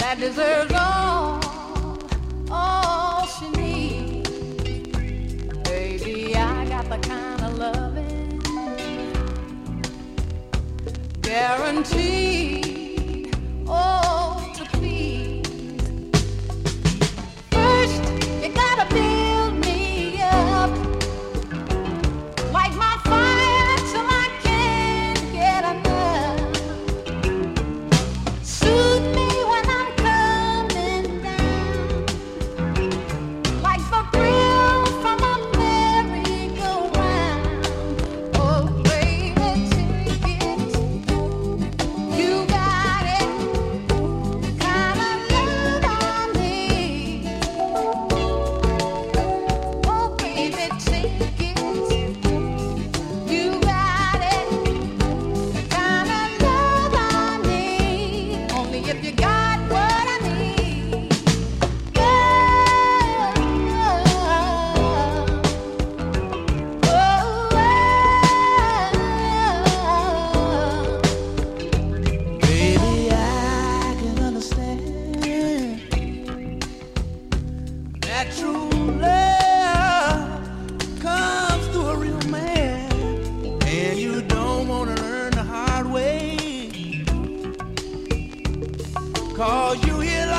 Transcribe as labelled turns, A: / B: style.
A: that deserves all she needs. Baby, I got the kind of loving guaranteed, oh, to please. First, you gotta build me up like my fire till I can't get enough. Soothe me when I'm coming down, like the thrill from a merry-go-round. Oh, baby, take it. You got it. The kind of love I need. Oh, baby, take it. You got it. The kind of love I need. Only if you got what I need. Yeah.
B: Baby, I can understand that true love comes to a real man, and you don't want to learn the hard way, 'cause you hear